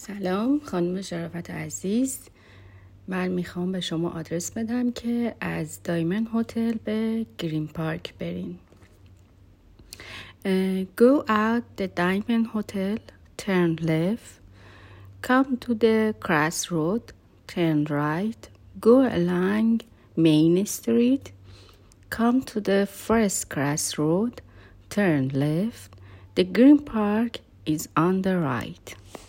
سلام خانم شرافت عزیز. من میخوام به شما آدرس بدم که از دایمن هتل به گرین پارک برین. Go out the Diamond Hotel, turn left, come to the crossroad, turn right, go along Main Street, come to the first crossroad, turn left. The Green Park is on the right.